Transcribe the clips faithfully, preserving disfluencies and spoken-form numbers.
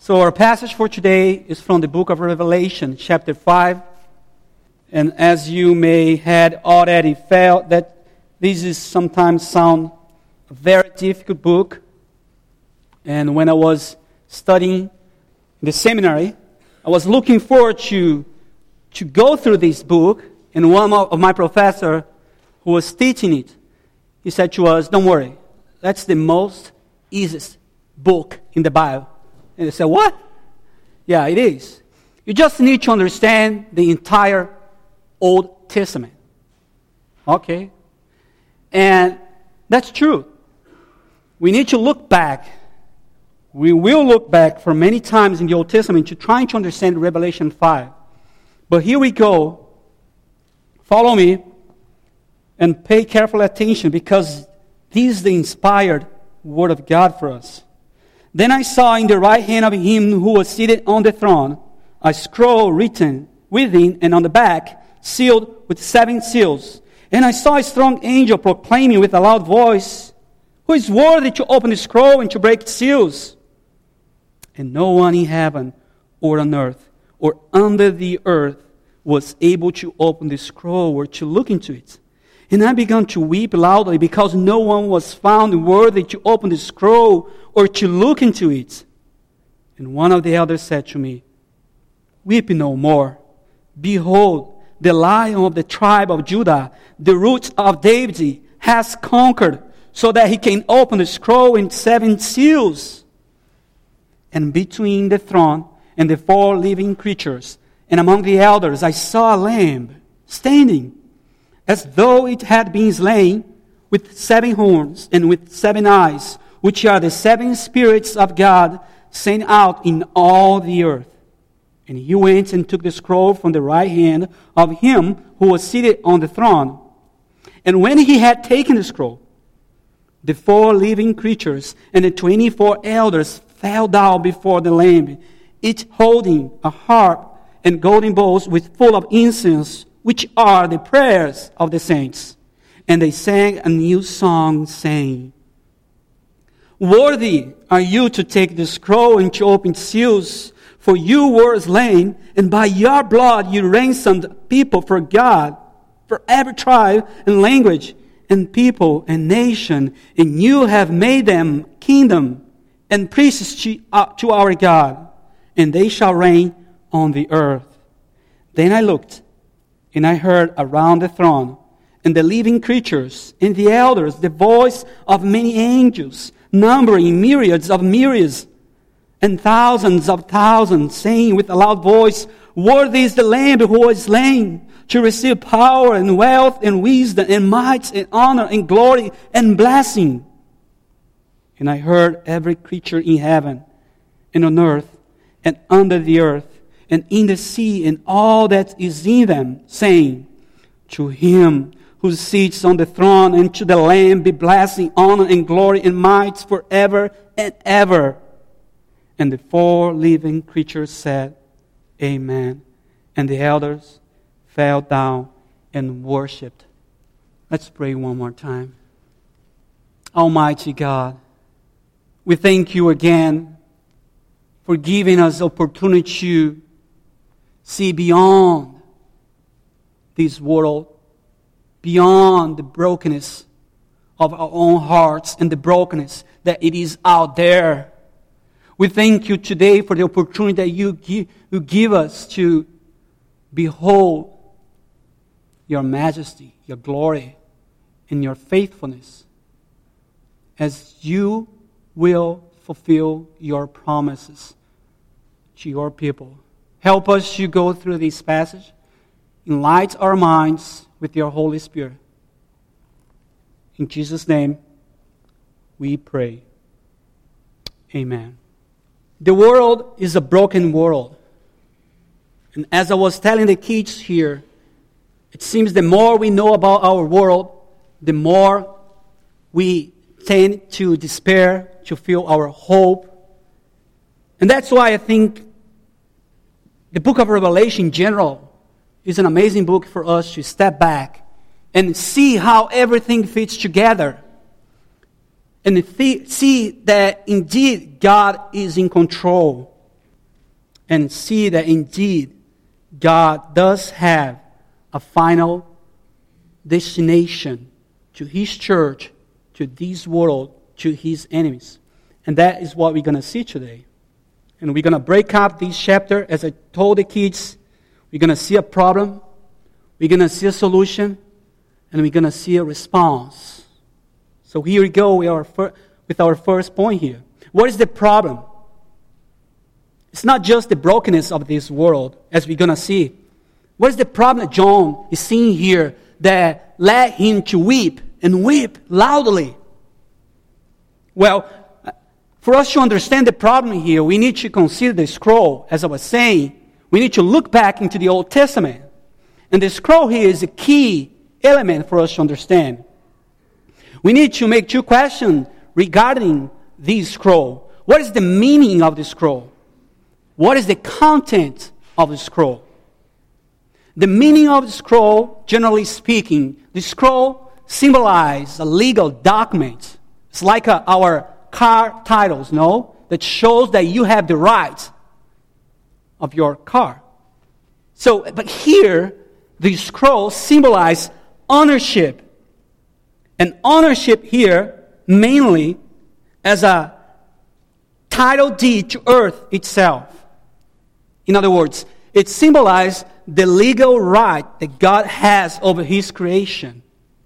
So our passage for today is from the book of Revelation, chapter five. And as you may had already felt that this is sometimes sound a very difficult book. And when I was studying in the seminary, I was looking forward to, to go through this book. And one of my professor who was teaching it, he said to us, don't worry, that's the most easiest book in the Bible. And I said, what? Yeah, it is. You just need to understand the entire Old Testament. Okay? And that's true. We need to look back. We will look back for many times in the Old Testament to try to understand Revelation five. But here we go. Follow me and pay careful attention because this is the inspired Word of God for us. Then I saw in the right hand of him who was seated on the throne a scroll written within and on the back, sealed with seven seals. And I saw a strong angel proclaiming with a loud voice, who is worthy to open the scroll and to break its seals? And no one in heaven or on earth or under the earth was able to open the scroll or to look into it. And I began to weep loudly because no one was found worthy to open the scroll or to look into it. And one of the elders said to me, weep no more. Behold, the Lion of the tribe of Judah, the Root of David, has conquered so that he can open the scroll and seven seals. And between the throne and the four living creatures, and among the elders, I saw a lamb standing, as though it had been slain, with seven horns and with seven eyes, which are the seven spirits of God sent out in all the earth. And he went and took the scroll from the right hand of him who was seated on the throne. And when he had taken the scroll, the four living creatures and the twenty-four elders fell down before the Lamb, each holding a harp and golden bowls with full of incense, which are the prayers of the saints. And they sang a new song, saying, worthy are you to take the scroll and to open its seals, for you were slain, and by your blood you ransomed people for God, for every tribe and language and people and nation, and you have made them kingdom and priests to our God, and they shall reign on the earth. Then I looked, and I heard around the throne, and the living creatures, and the elders, the voice of many angels, numbering myriads of myriads, and thousands of thousands, saying with a loud voice, worthy is the Lamb who was slain, to receive power and wealth and wisdom and might and honor and glory and blessing. And I heard every creature in heaven and on earth and under the earth and in the sea and all that is in them, saying, to him who sits on the throne and to the Lamb be blessing, honor, and glory and might forever and ever. And the four living creatures said, Amen. And the elders fell down and worshipped. Let's pray one more time. Almighty God, we thank you again for giving us opportunity to see beyond this world, beyond the brokenness of our own hearts and the brokenness that it is out there. We thank you today for the opportunity that you give, you give us to behold your majesty, your glory, and your faithfulness as you will fulfill your promises to your people. Help us to go through this passage. Enlighten our minds with your Holy Spirit. In Jesus' name, we pray. Amen. The world is a broken world. And as I was telling the kids here, it seems the more we know about our world, the more we tend to despair, to feel our hope. And that's why I think the book of Revelation in general is an amazing book for us to step back and see how everything fits together. And see that indeed God is in control. and see that indeed God does have a final destination to His church, to this world, to His enemies. And that is what we're going to see today. And we're going to break up this chapter. As I told the kids, we're going to see a problem, we're going to see a solution, and we're going to see a response. So here we go with our, fir- with our first point here. What is the problem? It's not just the brokenness of this world, as we're going to see. What is the problem that John is seeing here that led him to weep and weep loudly? Well, for us to understand the problem here, we need to consider the scroll. As I was saying, we need to look back into the Old Testament. And the scroll here is a key element for us to understand. We need to make two questions regarding this scroll. What is the meaning of the scroll? What is the content of the scroll? The meaning of the scroll, generally speaking, the scroll symbolizes a legal document. It's like a, our car titles, no? That shows that you have the right of your car. So, but here, the scroll symbolizes ownership. And ownership here, mainly, as a title deed to earth itself. In other words, it symbolizes the legal right that God has over His creation.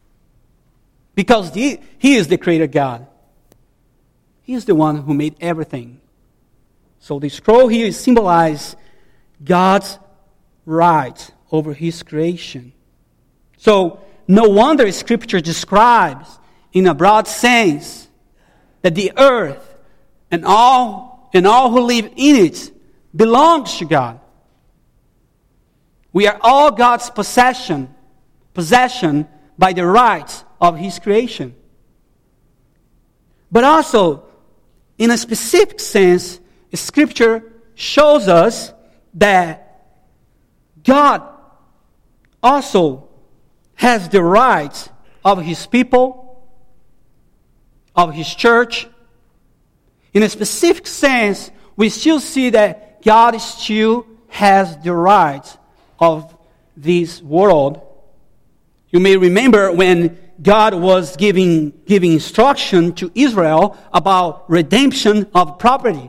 Because He, he is the creator God. He is the one who made everything. So the scroll here symbolizes God's right over His creation. So no wonder Scripture describes in a broad sense that the earth and all and all who live in it belongs to God. We are all God's possession, possession by the right of His creation. But also, in a specific sense, Scripture shows us that God also has the right of His people, of His church. In a specific sense, we still see that God still has the right of this world. You may remember when God was giving, giving instruction to Israel about redemption of property.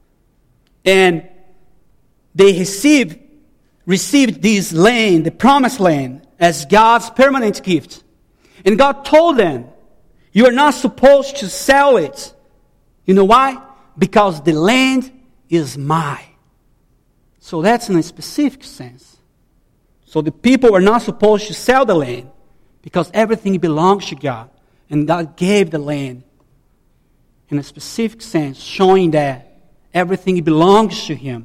And they received, received this land, the promised land, as God's permanent gift. And God told them, you are not supposed to sell it. You know why? Because the land is mine. So that's in a specific sense. So the people are not supposed to sell the land because everything belongs to God. And God gave the land in a specific sense, showing that everything belongs to Him.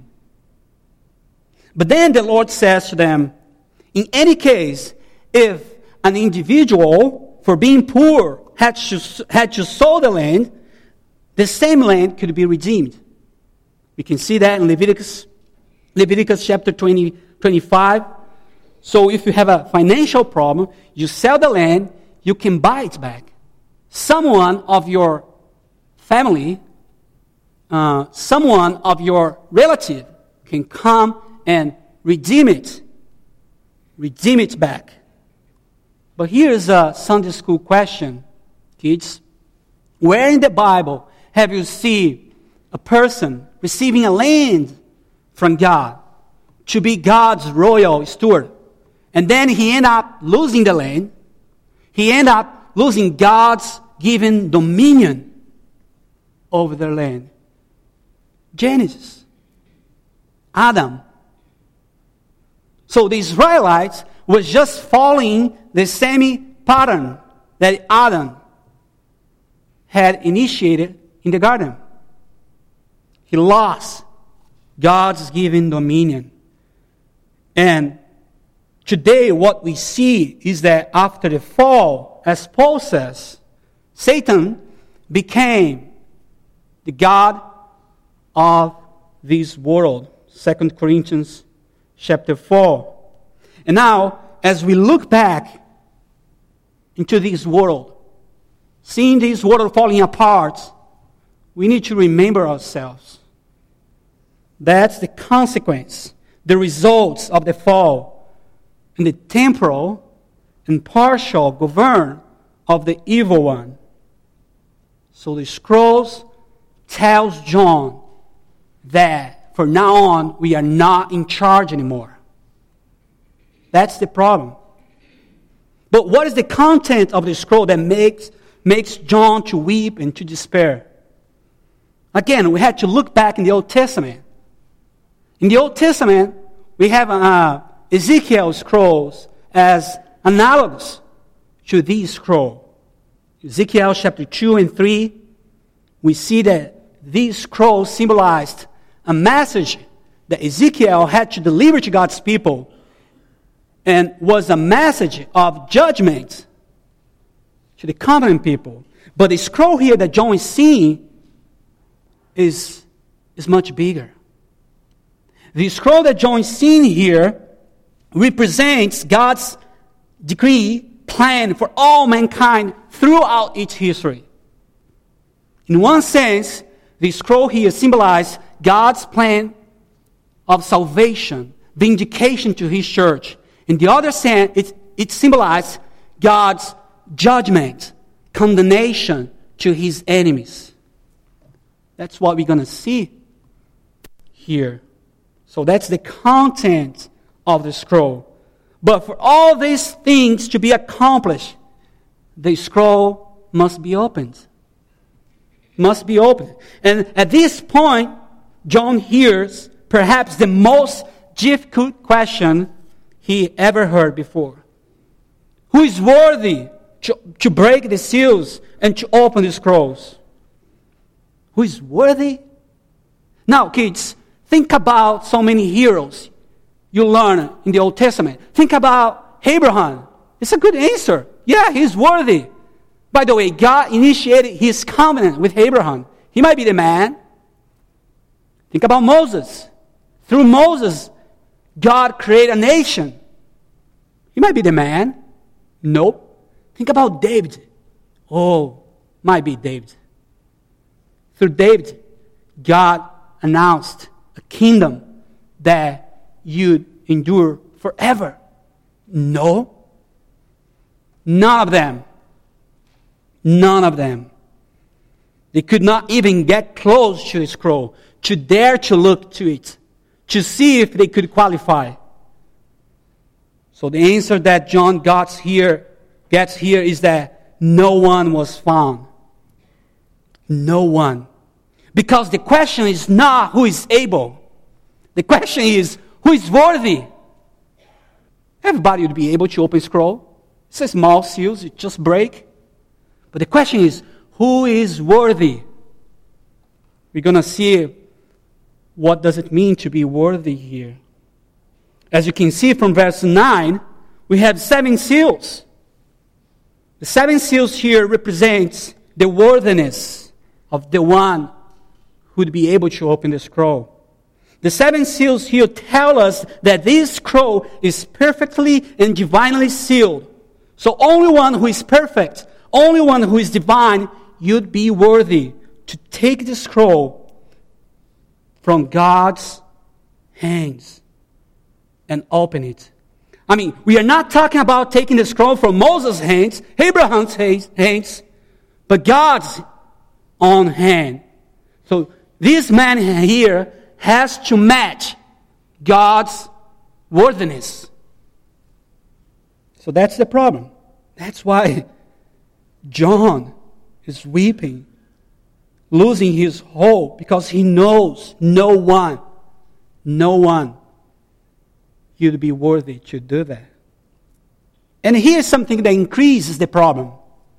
But then the Lord says to them, in any case, if an individual, for being poor, had to, had to sell the land, the same land could be redeemed. We can see that in Leviticus, Leviticus chapter twenty, twenty-five. So if you have a financial problem, you sell the land, you can buy it back. Someone of your family, uh, someone of your relative can come and redeem it. Redeem it back. But here's a Sunday school question, kids. Where in the Bible have you seen a person receiving a land from God to be God's royal steward? And then he end up losing the land. He end up losing God's given dominion over the land. Genesis. Adam. So the Israelites was just following the same pattern that Adam had initiated in the garden. He lost God's given dominion. And today what we see is that after the fall, as Paul says, Satan became the god of this world. Second Corinthians chapter four. And now, as we look back into this world, seeing this world falling apart, we need to remember ourselves. That's the consequence, the results of the fall, and the temporal and partial govern of the evil one. So the scrolls tells John that from now on we are not in charge anymore. That's the problem. But what is the content of the scroll that makes, makes John to weep and to despair? Again, we had to look back in the Old Testament. In the Old Testament, we have uh, Ezekiel scrolls as analogous to these scrolls. Ezekiel chapter two and three, we see that these scrolls symbolized a message that Ezekiel had to deliver to God's people, and was a message of judgment to the covenant people. But the scroll here that John is seeing is, is much bigger. The scroll that John is seeing here represents God's decree, plan for all mankind throughout its history. In one sense, the scroll here symbolizes God's plan of salvation, vindication to His church. In the other sense, it, it symbolizes God's judgment, condemnation to His enemies. That's what we're going to see here. So that's the content of the scroll. But for all these things to be accomplished, the scroll must be opened. Must be opened. And at this point, John hears perhaps the most difficult question he ever heard before. Who is worthy to, to break the seals and to open the scrolls? Who is worthy? Now, kids, think about so many heroes you learn in the Old Testament. Think about Abraham. It's a good answer. Yeah, he's worthy. By the way, God initiated His covenant with Abraham. He might be the man. Think about Moses. Through Moses, God created a nation. He might be the man. Nope. Think about David. Oh, might be David. Through David, God announced a kingdom that you'd endure forever. No. None of them. None of them. They could not even get close to the scroll, to dare to look to it, to see if they could qualify. So the answer that John gets here, gets here is that no one was found. No one. Because the question is not who is able. The question is who is worthy. Everybody would be able to open scroll. It's a small seals, it just break. But the question is, who is worthy? We're going to see what does it mean to be worthy here. As you can see from verse nine, we have seven seals. The seven seals here represents the worthiness of the one who would be able to open the scroll. The seven seals here tell us that this scroll is perfectly and divinely sealed. So only one who is perfect, only one who is divine, you'd be worthy to take the scroll from God's hands and open it. I mean, we are not talking about taking the scroll from Moses' hands, Abraham's hands, but God's own hand. So this man here has to match God's worthiness. So that's the problem. That's why John is weeping, losing his hope, because he knows no one, no one you'd be worthy to do that. And here's something that increases the problem.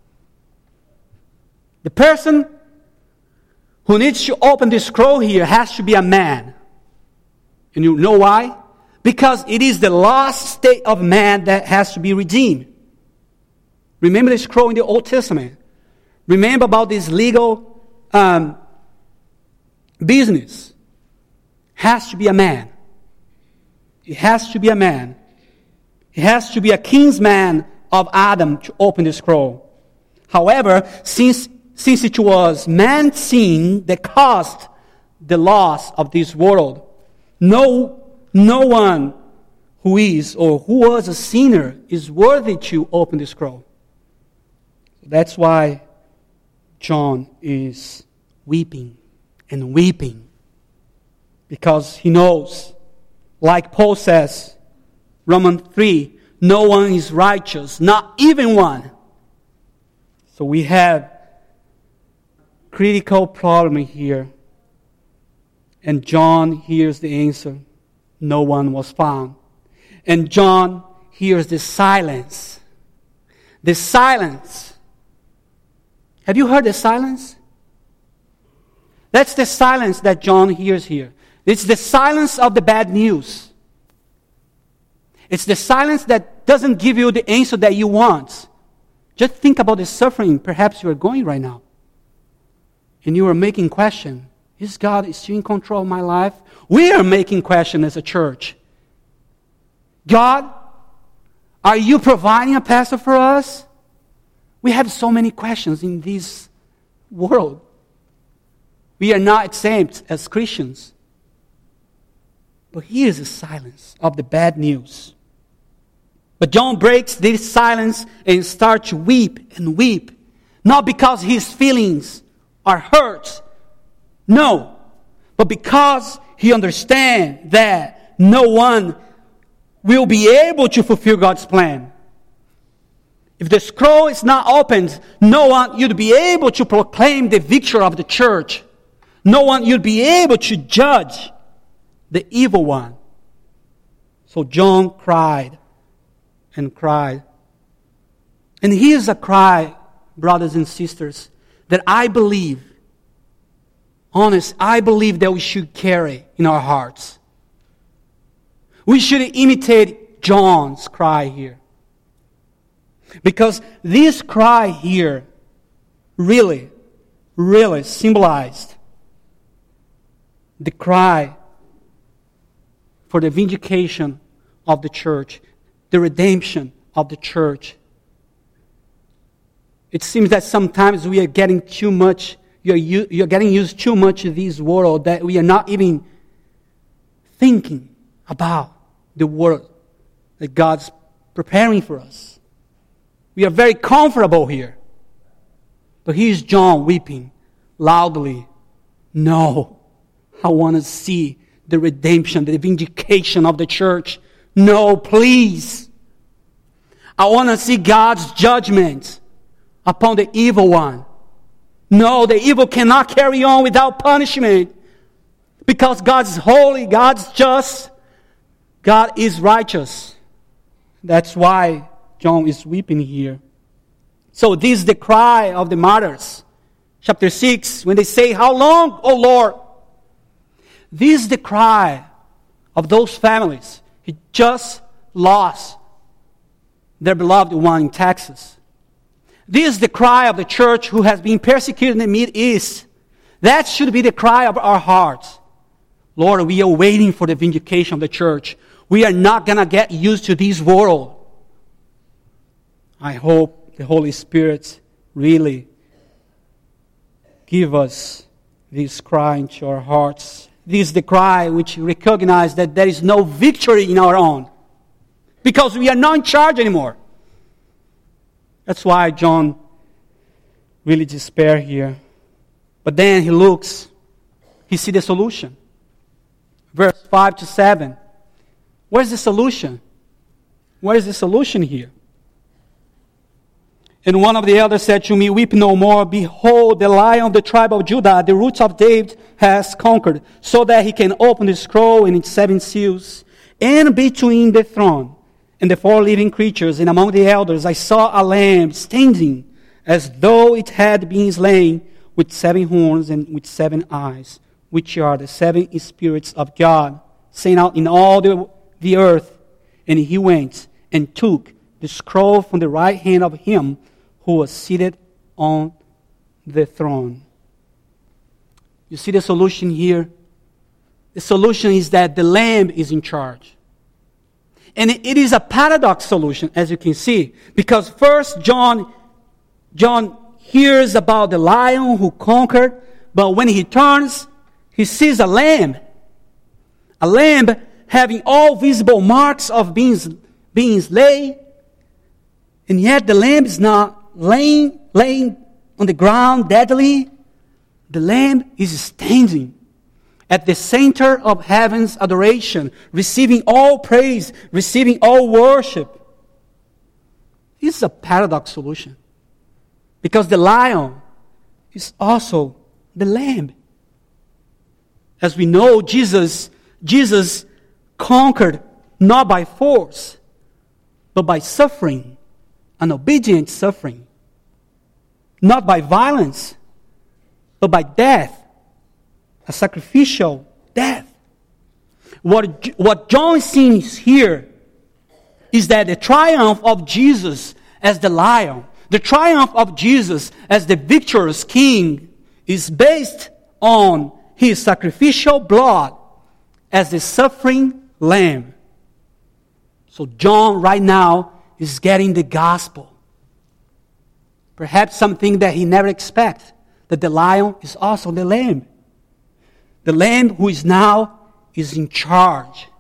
The person who needs to open the scroll here has to be a man. And you know why? Because it is the lost state of man that has to be redeemed. Remember the scroll in the Old Testament. Remember about this legal um, business. Has to be a man. It has to be a man. It has to be a kinsman of Adam to open the scroll. However, since, since it was man's sin that caused the loss of this world, No, no one who is or who was a sinner is worthy to open the scroll. That's why John is weeping and weeping, because he knows, like Paul says, Romans three, no one is righteous, not even one. So we have critical problem here. And John hears the answer. No one was found. And John hears the silence. The silence. Have you heard the silence? That's the silence that John hears here. It's the silence of the bad news. It's the silence that doesn't give you the answer that you want. Just think about the suffering perhaps you are going right now. And you are making question. Is God still in control of my life? We are making question as a church. God, are you providing a pastor for us? We have so many questions in this world. We are not exempt as Christians. But here is the silence of the bad news. But John breaks this silence and starts to weep and weep. Not because his feelings are hurt. No. But because he understands that no one will be able to fulfill God's plan. If the scroll is not opened, no one you'd be able to proclaim the victory of the church. No one you'd be able to judge the evil one. So John cried and cried. And here's a cry, brothers and sisters, that I believe, honest, I believe that we should carry in our hearts. We should imitate John's cry here. Because this cry here really, really symbolized the cry for the vindication of the church, the redemption of the church. It seems that sometimes we are getting too much, you're, you're getting used too much to this world that we are not even thinking about the world that God's preparing for us. We are very comfortable here. But here's John weeping loudly. No, I want to see the redemption, the vindication of the church. No, please. I want to see God's judgment upon the evil one. No, the evil cannot carry on without punishment. Because God's holy, God's just, God is righteous. That's why John is weeping here. So this is the cry of the martyrs. Chapter six, when they say, how long, O Lord? This is the cry of those families who just lost their beloved one in Texas. This is the cry of the church who has been persecuted in the Middle East. That should be the cry of our hearts. Lord, we are waiting for the vindication of the church. We are not going to get used to this world. I hope the Holy Spirit really give us this cry into our hearts. This is the cry which recognizes that there is no victory in our own. Because we are not in charge anymore. That's why John really despair here. But then he looks, he sees the solution. Verse five to seven. Where's the solution? Where is the solution here? And one of the elders said to me, weep no more. Behold, the Lion of the tribe of Judah, the roots of David, has conquered, so that he can open the scroll and its seven seals. And between the throne and the four living creatures, and among the elders, I saw a lamb standing as though it had been slain, with seven horns and with seven eyes, which are the seven spirits of God, sent out in all the, the earth. And he went and took the scroll from the right hand of him who was seated on the throne. You see the solution here? The solution is that the Lamb is in charge. And it is a paradox solution, as you can see. Because first John, John hears about the lion who conquered, but when he turns, he sees a lamb. A lamb having all visible marks of being, being slain, and yet the lamb is not laying, laying on the ground deadly. The lamb is standing at the center of heaven's adoration, receiving all praise, receiving all worship. This is a paradox solution. Because the lion is also the lamb. As we know, Jesus, Jesus conquered not by force, but by suffering, an obedient suffering. Not by violence, but by death, a sacrificial death. What, what John sees here is that the triumph of Jesus as the lion, the triumph of Jesus as the victorious king, is based on his sacrificial blood as the suffering lamb. So John right now is getting the gospel. Perhaps something that he never expected, that the lion is also the lamb. The lamb who is now is in charge.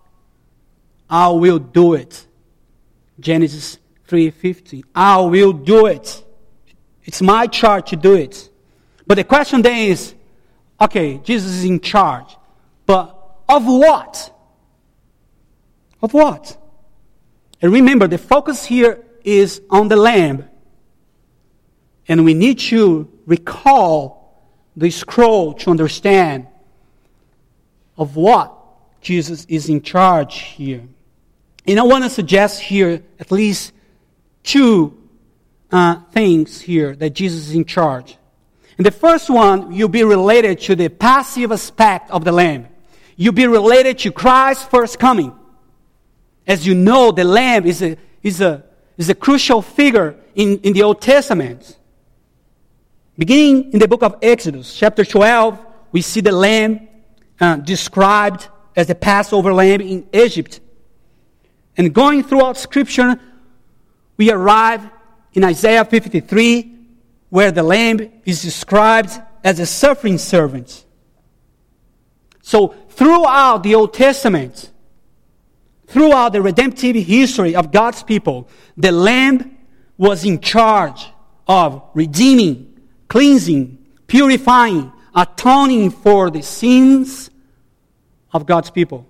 I will do it. Genesis three fifteen. I will do it. It's my charge to do it. But the question then is, okay, Jesus is in charge. But of what? Of what? And remember, the focus here is on the lamb. And we need to recall the scroll to understand of what Jesus is in charge here. And I want to suggest here at least two uh, things here that Jesus is in charge. And the first one, you'll be related to the passive aspect of the lamb. You'll be related to Christ's first coming. As you know, the lamb is a, is a, is a crucial figure in, in the Old Testament. Beginning in the book of Exodus, chapter twelve, we see the lamb uh, described as the Passover lamb in Egypt. And going throughout Scripture, we arrive in Isaiah fifty-three, where the lamb is described as a suffering servant. So throughout the Old Testament, throughout the redemptive history of God's people, the lamb was in charge of redeeming, cleansing, purifying, atoning for the sins of God's people.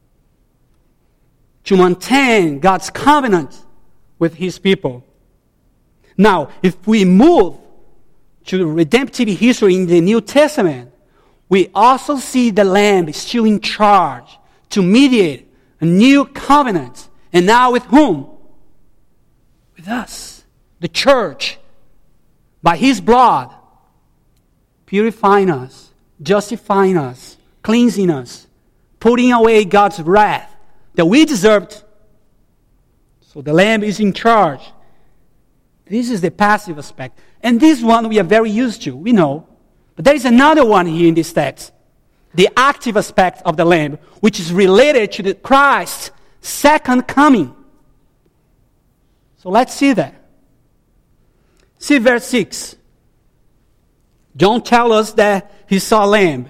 To maintain God's covenant with His people. Now, if we move to redemptive history in the New Testament, we also see the Lamb still in charge to mediate a new covenant. And now with whom? With us, the church. By His blood, purifying us, justifying us, cleansing us, putting away God's wrath that we deserved. So the Lamb is in charge. This is the passive aspect. And this one we are very used to, we know. But there is another one here in this text. The active aspect of the Lamb, which is related to the Christ's second coming. So let's see that. See verse six. John tells us that he saw a lamb.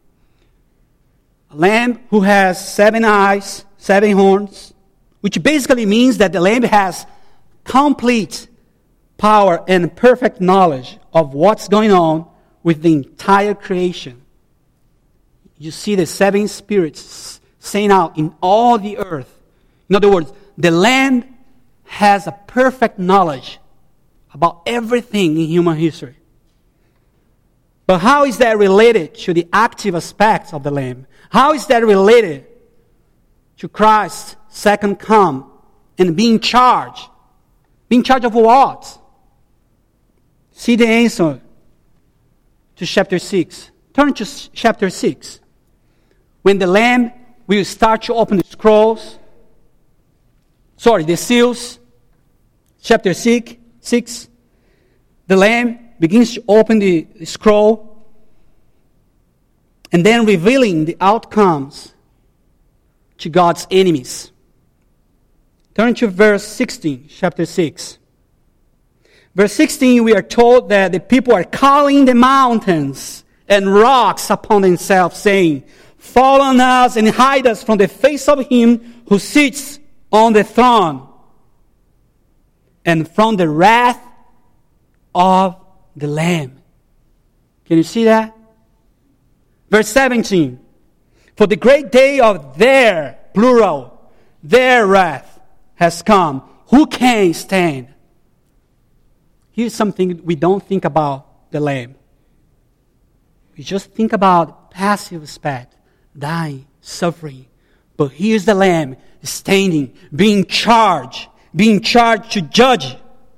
A lamb who has seven eyes, seven horns, which basically means that the lamb has complete power and perfect knowledge of what's going on with the entire creation. You see the seven spirits sent out in all the earth. In other words, the lamb has a perfect knowledge about everything in human history. But how is that related to the active aspects of the lamb? How is that related to Christ's second come and being charged? Being charged of what? See the answer to chapter six. Turn to chapter six. When the Lamb will start to open the scrolls, sorry, the seals, chapter six, six, the Lamb begins to open the scroll and then revealing the outcomes to God's enemies. Turn to verse sixteen, chapter six. Verse sixteen, we are told that the people are calling the mountains and rocks upon themselves, saying, fall on us and hide us from the face of him who sits on the throne and from the wrath of the Lamb. Can you see that? Verse seventeen. For the great day of their, plural, their wrath has come. Who can stand? Here's something we don't think about the Lamb. We just think about passive aspect, dying, suffering. But here's the Lamb standing, being charged, being charged to judge.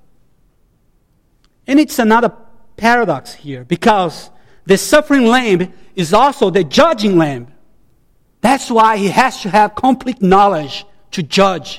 And it's another paradox here, because the suffering Lamb is also the judging Lamb. That's why he has to have complete knowledge to judge,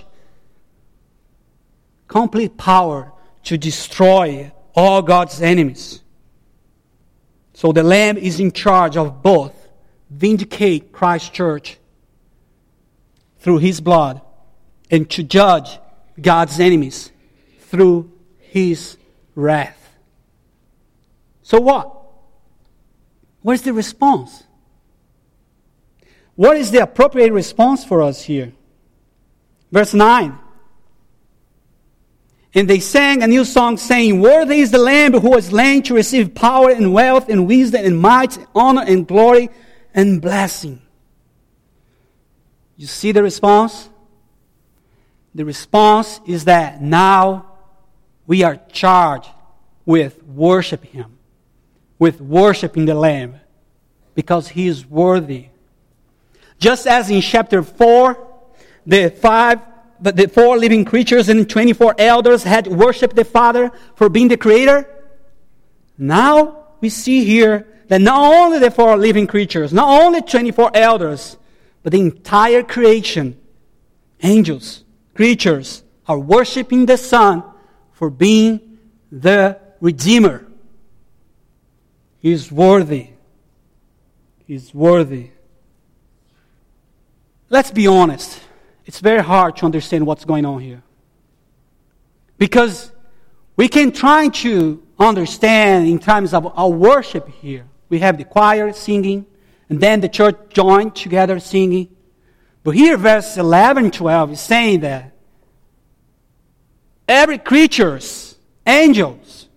complete power to destroy all God's enemies. So the Lamb is in charge of both, vindicate Christ's church through his blood, and to judge God's enemies through his wrath. So what? Where's the response? What is the appropriate response for us here? Verse nine. And they sang a new song saying, Worthy is the Lamb who was slain to receive power and wealth and wisdom and might, honor and glory and blessing. You see the response? The response is that now we are charged with worshiping him, with worshiping the Lamb, because he is worthy. Just as in chapter four, the five, the four living creatures and twenty-four elders had worshipped the Father for being the Creator, now we see here that not only the four living creatures, not only twenty-four elders, but the entire creation, angels, creatures, are worshiping the Son for being the Redeemer. He is worthy. He is worthy. Let's be honest. It's very hard to understand what's going on here. Because we can try to understand in terms of our worship here. We have the choir singing, and then the church joined together singing. But here, verse eleven, twelve is saying that every creature, angels,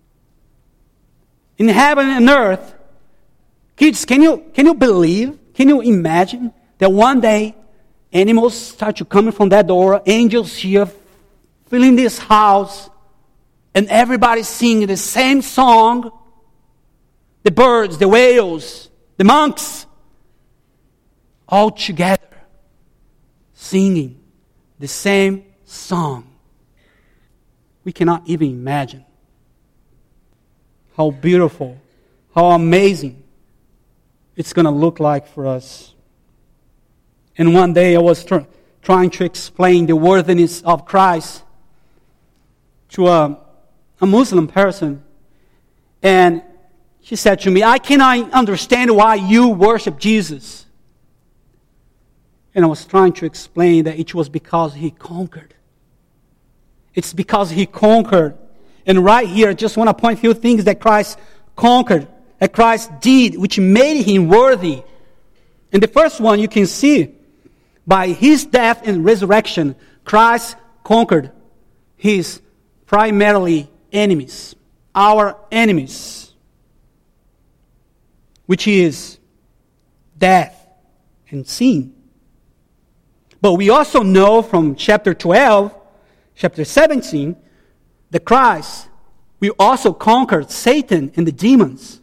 in heaven and earth, kids, can you, can you believe, can you imagine that one day animals start to come from that door, angels here, filling this house, and everybody singing the same song? The birds, the whales, the monks, all together, singing the same song. We cannot even imagine how beautiful, how amazing it's going to look like for us. And one day I was tr- trying to explain the worthiness of Christ to a, a Muslim person. And she said to me, I cannot understand why you worship Jesus. And I was trying to explain that it was because he conquered. It's because he conquered. And right here, I just want to point a few things that Christ conquered, that Christ did, which made him worthy. And the first one you can see, by his death and resurrection, Christ conquered his primarily enemies, our enemies, which is death and sin. But we also know from chapter twelve, chapter seventeen, that Christ will also conquer Satan and the demons.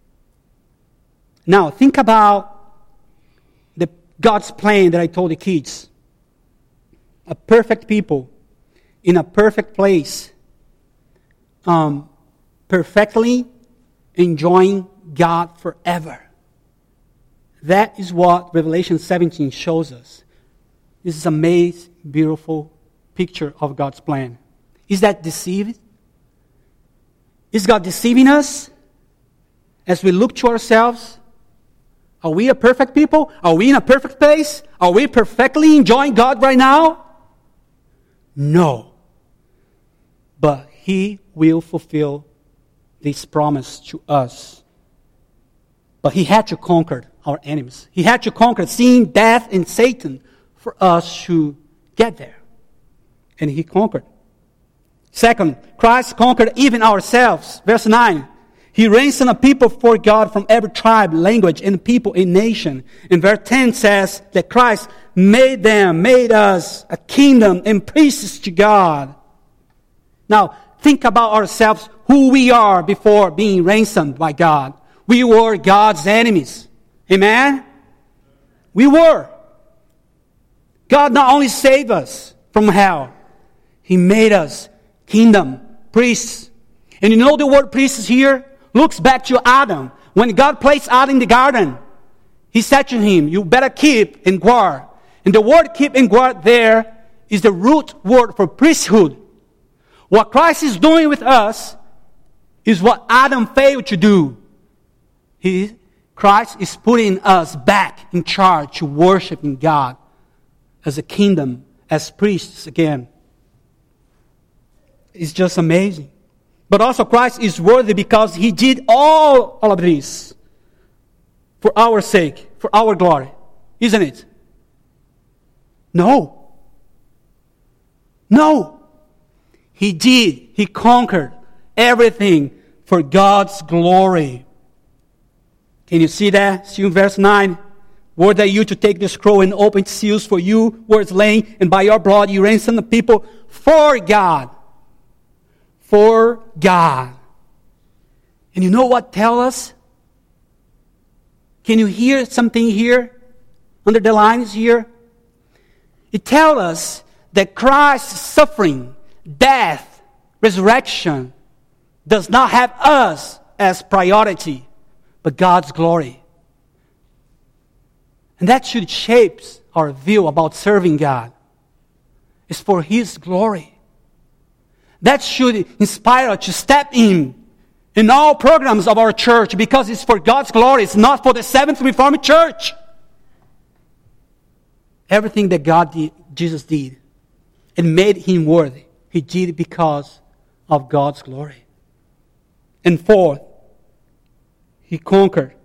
Now, think about the God's plan that I told the kids. A perfect people in a perfect place, um, perfectly enjoying God forever. That is what Revelation seventeen shows us. This is an amazing, beautiful picture of God's plan. Is that deceived? Is God deceiving us as we look to ourselves? Are we a perfect people? Are we in a perfect place? Are we perfectly enjoying God right now? No. But he will fulfill this promise to us. But he had to conquer our enemies. He had to conquer sin, death, and Satan for us to get there. And he conquered. Second, Christ conquered even ourselves. Verse nine. He ransomed a people for God from every tribe, language, and people and nation. And verse ten says that Christ made them, made us a kingdom and priests to God. Now, think about ourselves, who we are before being ransomed by God. We were God's enemies. Amen? We were. God not only saved us from hell, He made us kingdom, priests. And you know the word priests here looks back to Adam. When God placed Adam in the garden, He said to him, you better keep and guard. And the word keep and guard there is the root word for priesthood. What Christ is doing with us is what Adam failed to do. He, Christ is putting us back in charge to worshiping God as a kingdom, as priests again. It's just amazing. But also Christ is worthy because He did all, all of this for our sake, for our glory. Isn't it? No. No. He did. He conquered everything for God's glory. Can you see that? See in verse nine. Were they you to take the scroll and open its seals, for you were slain, and by your blood you ransomed the people for God. For God. And you know what tell us? Can you hear something here? Under the lines here? It tells us that Christ's suffering, death, resurrection does not have us as priority, but God's glory. And that should shape our view about serving God. It's for His glory. That should inspire us to step in in all programs of our church because it's for God's glory. It's not for the Seventh Reformed Church. Everything that God did, Jesus did, and made Him worthy, He did it because of God's glory. And fourth, He conquered.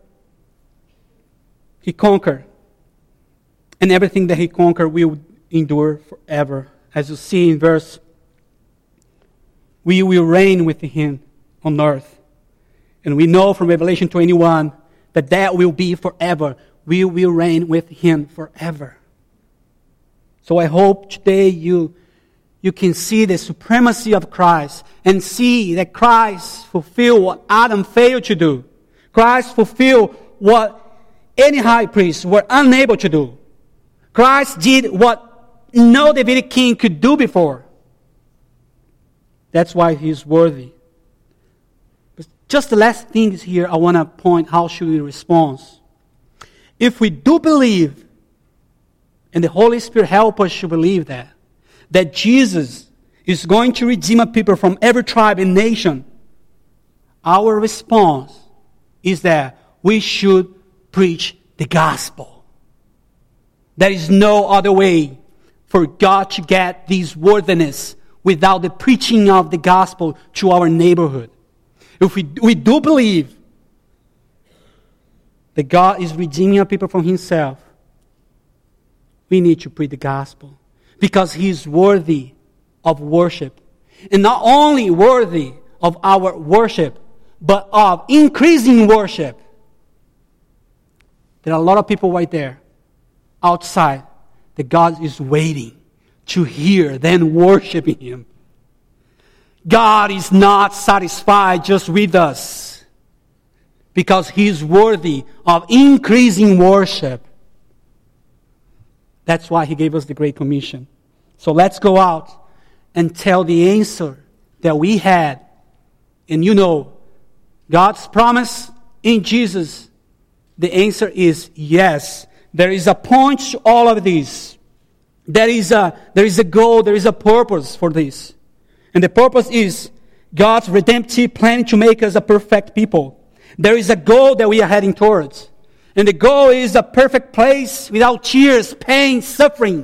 He conquered. And everything that He conquered will endure forever. As you see in verse, we will reign with Him on earth. And we know from Revelation twenty-one that that will be forever. We will reign with Him forever. So I hope today you, you can see the supremacy of Christ and see that Christ fulfilled what Adam failed to do. Christ fulfilled what any high priests were unable to do. Christ did what no Davidic king could do before. That's why He is worthy. But just the last thing is here I want to point, how should we respond? If we do believe, and the Holy Spirit help us to believe that, that Jesus is going to redeem a people from every tribe and nation, our response is that we should preach the gospel. There is no other way for God to get this worthiness without the preaching of the gospel to our neighborhood. If we, we do believe that God is redeeming our people from Himself, we need to preach the gospel because He is worthy of worship. And not only worthy of our worship, but of increasing worship. There are a lot of people right there outside that God is waiting to hear, then worshiping Him. God is not satisfied just with us because He is worthy of increasing worship. That's why He gave us the Great Commission. So let's go out and tell the answer that we had. And you know, God's promise in Jesus, the answer is yes. There is a point to all of this. There is a, there is a goal, there is a purpose for this. And the purpose is God's redemptive plan to make us a perfect people. There is a goal that we are heading towards. And the goal is a perfect place without tears, pain, suffering.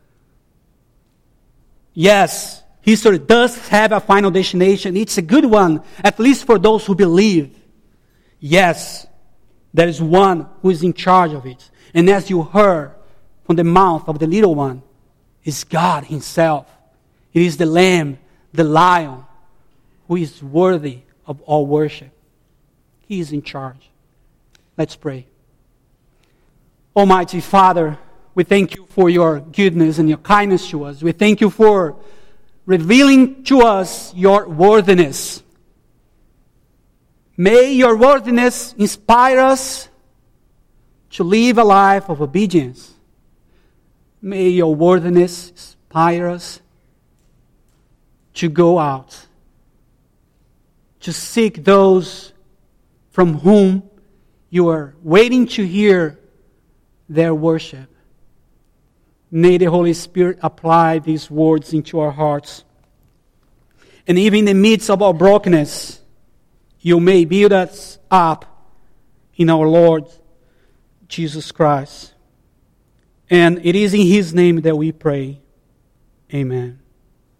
Yes, history does have a final destination. It's a good one, at least for those who believe. Yes, There is one who is in charge of it. And as you heard from the mouth of the little one, is God himself. It is the Lamb, the Lion, who is worthy of all worship. He is in charge. Let's pray. Almighty Father, we thank you for your goodness and your kindness to us. We thank you for revealing to us your worthiness. May your worthiness inspire us to live a life of obedience. May your worthiness inspire us to go out, to seek those from whom you are waiting to hear their worship. May the Holy Spirit apply these words into our hearts. And even in the midst of our brokenness, you may build us up in our Lord Jesus Christ. And it is in His name that we pray. Amen.